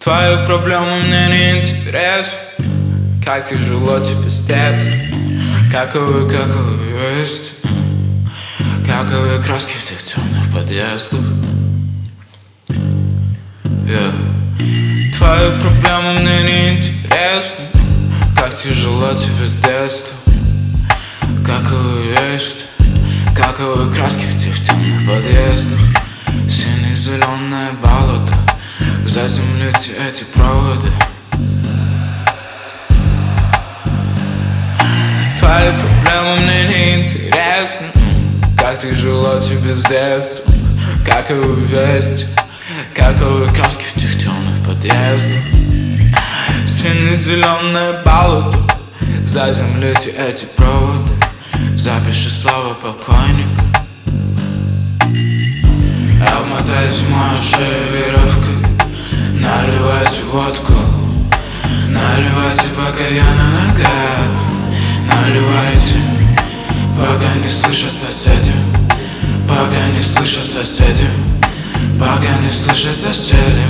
Твои проблемы мне не интересны. Как тяжело тебе с детства. Каковы есть. Каковы краски в тех темных подъездах. Твои проблемы мне не интересны. Как тяжело тебе с детства. Каковы есть. Каковы краски в тех темных подъездах. Сине-зеленое болото. Заземлите эти проводы. Твои проблемы мне не интересны. Как тяжело тебе с детства. Каковы вести. Каковы краски в тех темных подъездах. Сине-зеленое болото. Заземлите эти проводы. Запиши слова покойника. Обмотайте мою шею веревкой. Наливайте водку. Наливайте, пока я на ногах. Наливайте, пока не слышат соседи. Пока не слышат соседи. Пока не слышат соседи.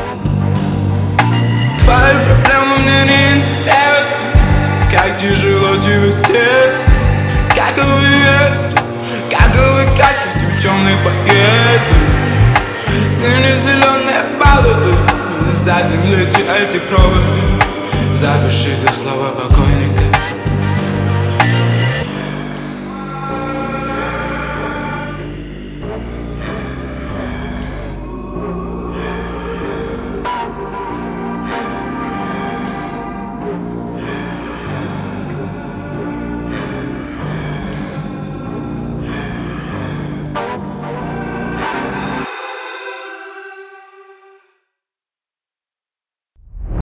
Твои проблемы мне не интересны. Как тяжело тебе с детства. Каковы есть. Каковы краски в тех темных подъездах. Сине-зеленое болото. Заземлите эти проводы. Запишите слова покойника.